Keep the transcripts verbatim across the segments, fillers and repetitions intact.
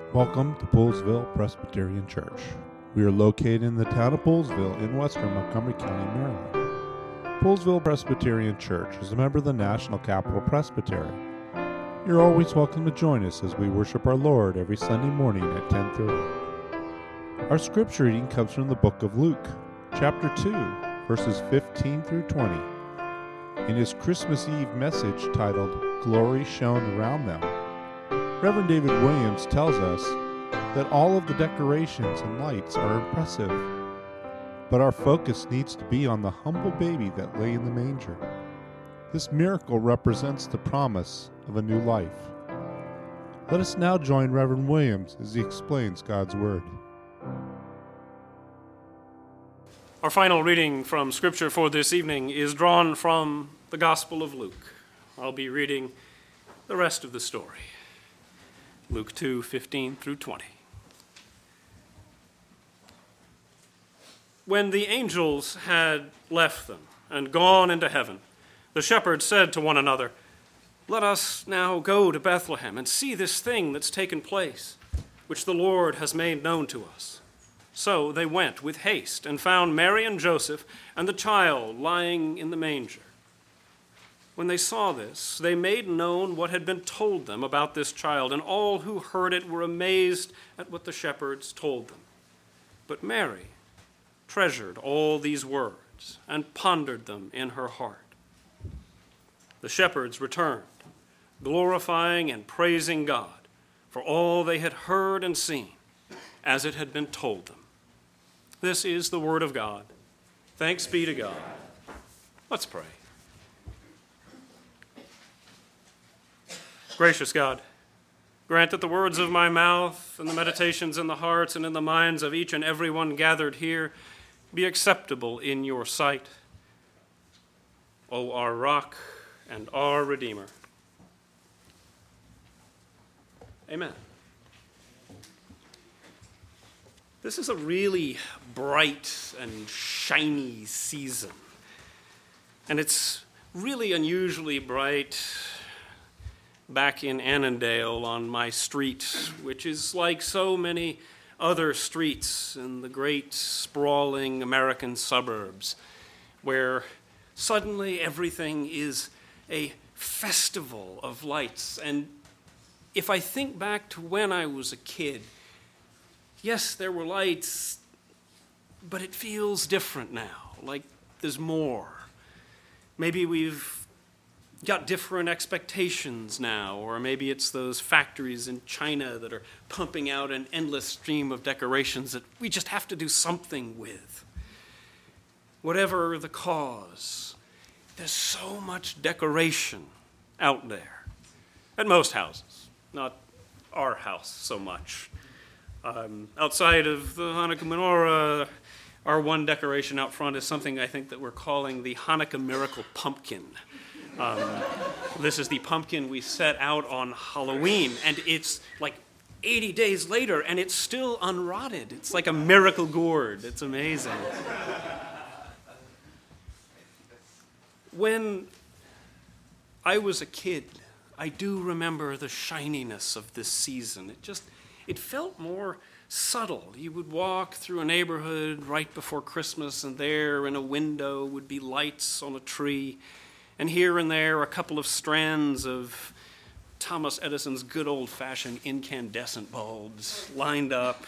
Welcome to Poolesville Presbyterian Church. We are located in the town of Poolesville in western Montgomery County, Maryland. Poolesville Presbyterian Church is a member of the National Capital Presbytery. You're always welcome to join us as we worship our Lord every Sunday morning at ten thirty. Our scripture reading comes from the book of Luke, chapter two, verses fifteen through twenty. In his Christmas Eve message titled, Glory Shone Around Them, Reverend David Williams tells us that all of the decorations and lights are impressive, but our focus needs to be on the humble baby that lay in the manger. This miracle represents the promise of a new life. Let us now join Reverend Williams as he explains God's Word. Our final reading from Scripture for this evening is drawn from the Gospel of Luke. I'll be reading the rest of the story. Luke two, fifteen through twenty. When the angels had left them and gone into heaven, the shepherds said to one another, "Let us now go to Bethlehem and see this thing that's taken place, which the Lord has made known to us." So they went with haste and found Mary and Joseph and the child lying in the manger. When they saw this, they made known what had been told them about this child, and all who heard it were amazed at what the shepherds told them. But Mary treasured all these words and pondered them in her heart. The shepherds returned, glorifying and praising God for all they had heard and seen, as it had been told them. This is the word of God. Thanks be to God. Let's pray. Gracious God, grant that the words of my mouth and the meditations in the hearts and in the minds of each and every one gathered here be acceptable in your sight, O our rock and our Redeemer. Amen. This is a really bright and shiny season, and it's really unusually bright back in Annandale on my street, which is like so many other streets in the great sprawling American suburbs, where suddenly everything is a festival of lights. And if I think back to when I was a kid, yes, there were lights, but it feels different now, like there's more. Maybe we've got different expectations now, or maybe it's those factories in China that are pumping out an endless stream of decorations that we just have to do something with. Whatever the cause, there's so much decoration out there at most houses, not our house so much. Um, outside of the Hanukkah menorah, our one decoration out front is something I think that we're calling the Hanukkah Miracle Pumpkin. Um, this is the pumpkin we set out on Halloween, and it's like eighty days later, and it's still unrotted. It's like a miracle gourd. It's amazing. When I was a kid, I do remember the shininess of this season. It just, it felt more subtle. You would walk through a neighborhood right before Christmas, and there in a window would be lights on a tree, and here and there a couple of strands of Thomas Edison's good old-fashioned incandescent bulbs lined up.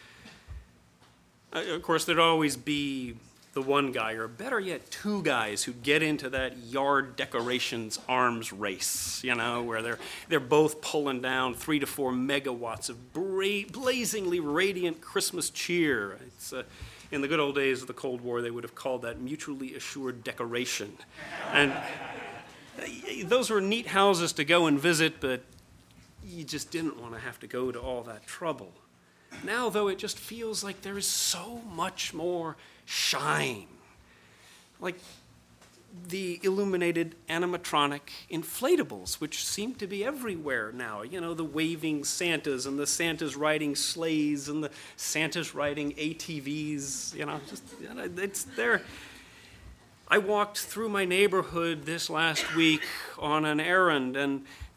Uh, of course, there'd always be the one guy, or better yet, two guys who'd get into that yard decorations arms race, you know, where they're they're both pulling down three to four megawatts of bra- blazingly radiant Christmas cheer. It's uh, in the good old days of the Cold War, they would have called that mutually assured decoration. And those were neat houses to go and visit, but you just didn't want to have to go to all that trouble. Now, though, it just feels like there is so much more shine. Like the illuminated animatronic inflatables, which seem to be everywhere now. You know, the waving Santas and the Santas riding sleighs and the Santas riding A T Vs. You know, just you know, it's there. I walked through my neighborhood this last week on an errand, and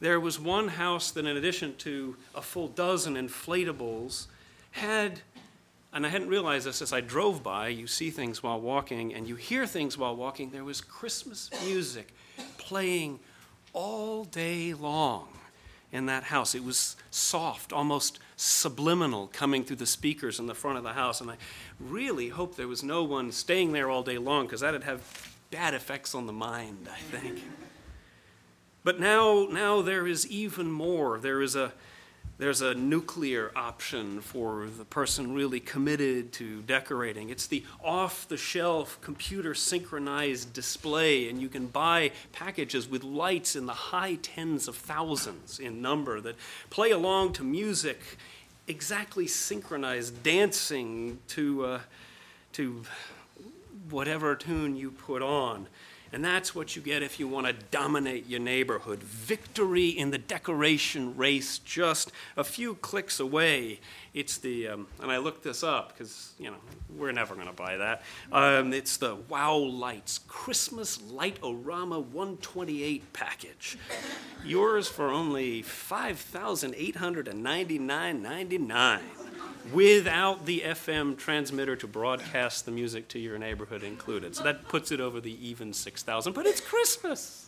there was one house that, in addition to a full dozen inflatables, had, and I hadn't realized this as I drove by, you see things while walking and you hear things while walking, there was Christmas music playing all day long in that house. It was soft, almost subliminal, coming through the speakers in the front of the house. And I really hope there was no one staying there all day long, because that would have bad effects on the mind, I think. But now, now there is even more. There is a, there's a nuclear option for the person really committed to decorating. It's the off-the-shelf, computer-synchronized display, and you can buy packages with lights in the high tens of thousands in number that play along to music, exactly synchronized, dancing to, uh, to whatever tune you put on. And that's what you get if you want to dominate your neighborhood. Victory in the decoration race, just a few clicks away. It's the, um, and I looked this up because, you know, we're never going to buy that. Um, it's the Wow Lights Christmas Light-O-Rama one twenty-eight package. Yours for only five thousand eight hundred ninety-nine dollars and ninety-nine cents. Without the F M transmitter to broadcast the music to your neighborhood included. So that puts it over the even six thousand, but it's Christmas.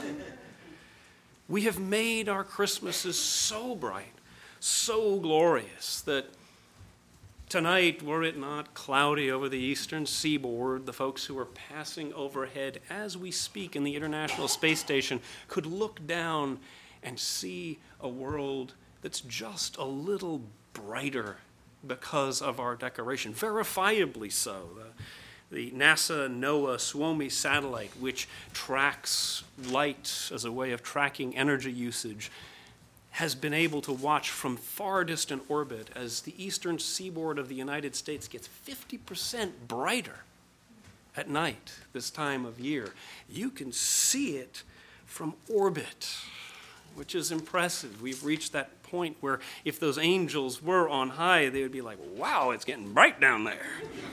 We have made our Christmases so bright, so glorious, that tonight, were it not cloudy over the eastern seaboard, the folks who are passing overhead as we speak in the International Space Station could look down and see a world that's just a little brighter because of our decoration, verifiably so. The, the NASA NOAA SWOMI satellite, which tracks light as a way of tracking energy usage, has been able to watch from far distant orbit as the eastern seaboard of the United States gets fifty percent brighter at night this time of year. You can see it from orbit, which is impressive. We've reached that point where if those angels were on high, they would be like, wow, it's getting bright down there.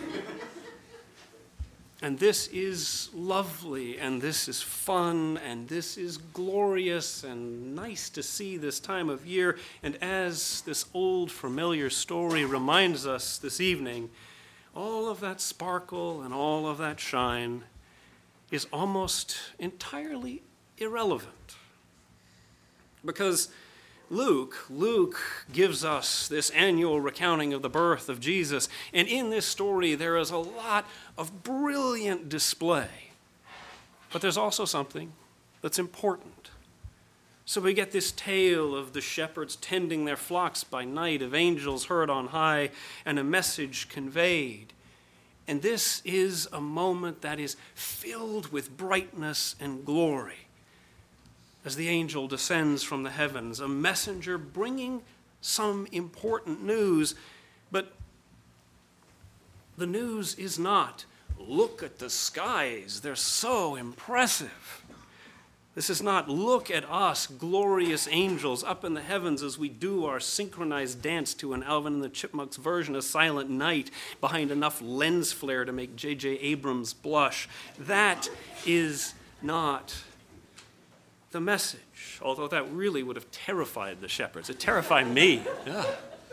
And this is lovely, and this is fun, and this is glorious and nice to see this time of year. And as this old familiar story reminds us this evening, all of that sparkle and all of that shine is almost entirely irrelevant. Because Luke, Luke gives us this annual recounting of the birth of Jesus, and in this story there is a lot of brilliant display. But there's also something that's important. So we get this tale of the shepherds tending their flocks by night, of angels heard on high, and a message conveyed. And this is a moment that is filled with brightness and glory. As the angel descends from the heavens, a messenger bringing some important news, but the news is not, look at the skies, they're so impressive. This is not, look at us, glorious angels up in the heavens as we do our synchronized dance to an Alvin and the Chipmunks version of Silent Night behind enough lens flare to make J J Abrams blush. That is not the message, although that really would have terrified the shepherds. It terrified me. Yeah.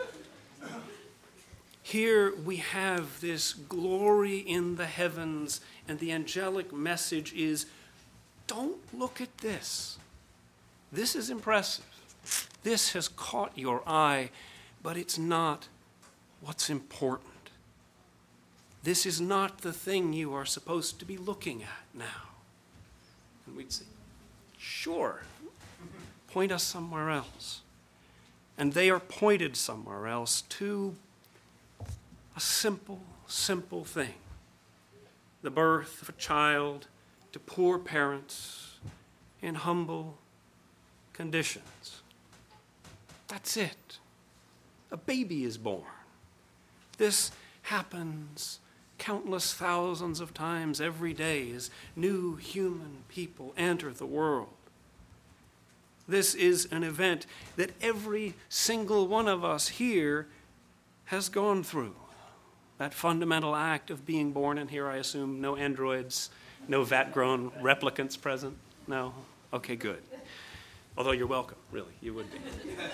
Here we have this glory in the heavens, and the angelic message is, don't look at this. This is impressive. This has caught your eye, but it's not what's important. This is not the thing you are supposed to be looking at now. And we'd say, sure, point us somewhere else. And they are pointed somewhere else to a simple, simple thing. The birth of a child to poor parents in humble conditions. That's it. A baby is born. This happens countless thousands of times every day as new human people enter the world. This is an event that every single one of us here has gone through. That fundamental act of being born, and here I assume no androids, no vat-grown replicants present? No? Okay, good. Although you're welcome, really, you would be.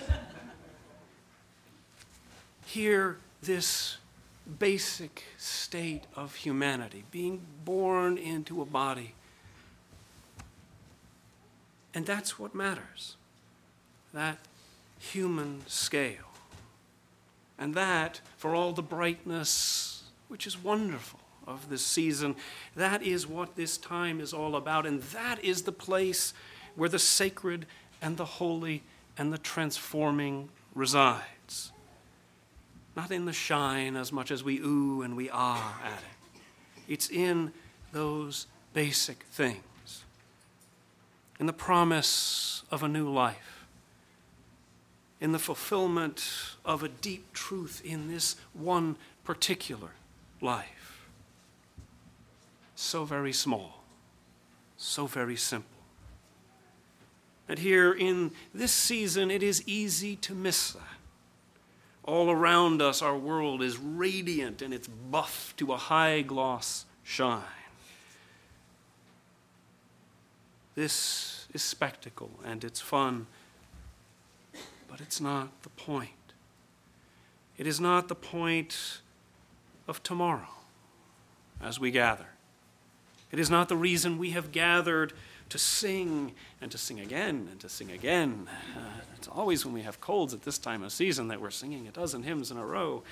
Hear this basic state of humanity, being born into a body. And that's what matters, that human scale. And that, for all the brightness, which is wonderful, of this season, that is what this time is all about. And that is the place where the sacred and the holy and the transforming resides. Not in the shine as much as we ooh and we ah at it. It's in those basic things. In the promise of a new life. In the fulfillment of a deep truth in this one particular life. So very small. So very simple. And here in this season, it is easy to miss that. All around us, our world is radiant and it's buff to a high gloss shine. This is spectacle and it's fun, but it's not the point. It is not the point of tomorrow as we gather. It is not the reason we have gathered to sing and to sing again and to sing again. Uh, it's always when we have colds at this time of season that we're singing a dozen hymns in a row.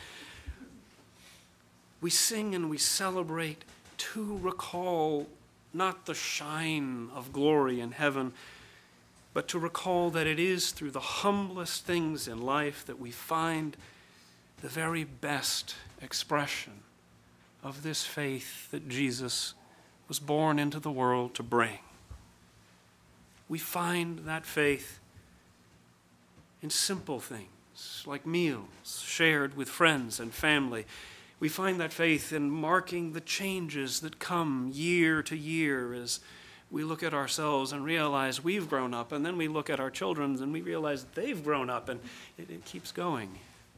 We sing and we celebrate to recall not the shine of glory in heaven, but to recall that it is through the humblest things in life that we find the very best expression of this faith that Jesus was born into the world to bring. We find that faith in simple things like meals shared with friends and family. We find that faith in marking the changes that come year to year as we look at ourselves and realize we've grown up, and then we look at our children and we realize they've grown up, and it, it keeps going.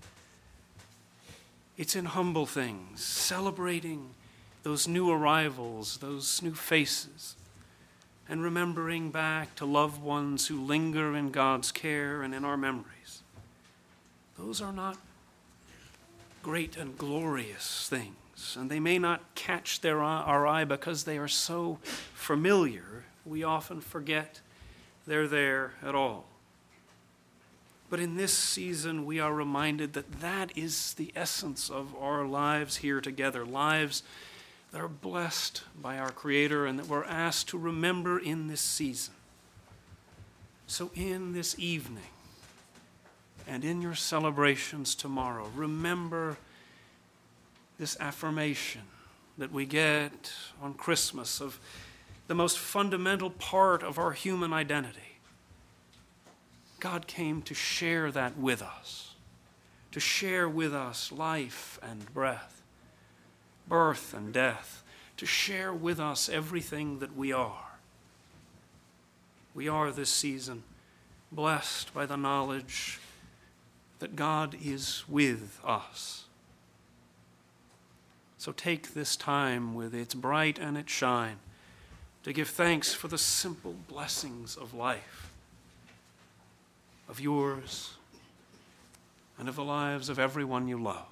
It's in humble things, celebrating those new arrivals, those new faces, and remembering back to loved ones who linger in God's care and in our memories. Those are not great and glorious things, and they may not catch their eye, our eye because they are so familiar, we often forget they're there at all. But in this season, we are reminded that that is the essence of our lives here together, lives that are blessed by our Creator and that we're asked to remember in this season. So in this evening and in your celebrations tomorrow, remember this affirmation that we get on Christmas of the most fundamental part of our human identity. God came to share that with us, to share with us life and breath, birth and death, to share with us everything that we are. We are this season blessed by the knowledge that God is with us. So take this time with its bright and its shine to give thanks for the simple blessings of life, of yours, and of the lives of everyone you love.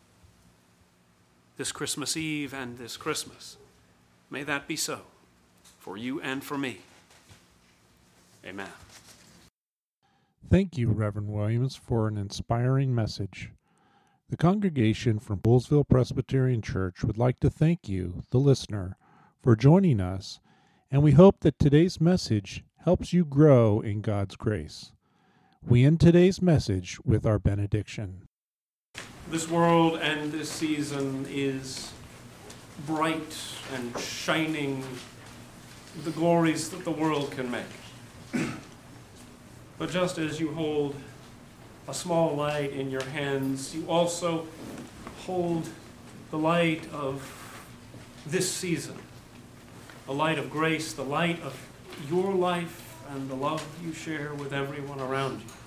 This Christmas Eve and this Christmas, may that be so for you and for me. Amen. Thank you, Reverend Williams, for an inspiring message. The congregation from Poolesville Presbyterian Church would like to thank you, the listener, for joining us, and we hope that today's message helps you grow in God's grace. We end today's message with our benediction. This world and this season is bright and shining the glories that the world can make. But just as you hold a small light in your hands, you also hold the light of this season, the light of grace, the light of your life and the love you share with everyone around you.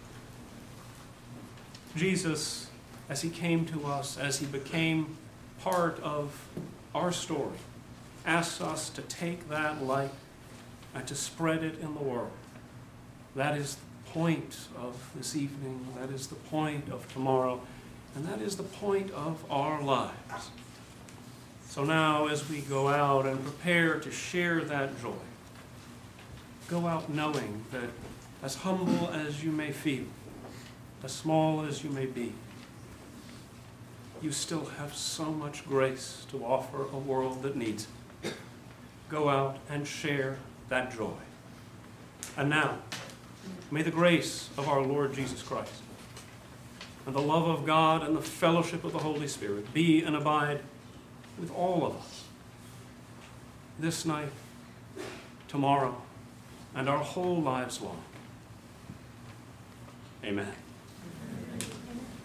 Jesus, as he came to us, as he became part of our story, asks us to take that light and to spread it in the world. That is the point of this evening. That is the point of tomorrow. And that is the point of our lives. So now, as we go out and prepare to share that joy, go out knowing that as humble as you may feel, as small as you may be, you still have so much grace to offer a world that needs it. Go out and share that joy. And now, may the grace of our Lord Jesus Christ and the love of God and the fellowship of the Holy Spirit be and abide with all of us this night, tomorrow, and our whole lives long. Amen.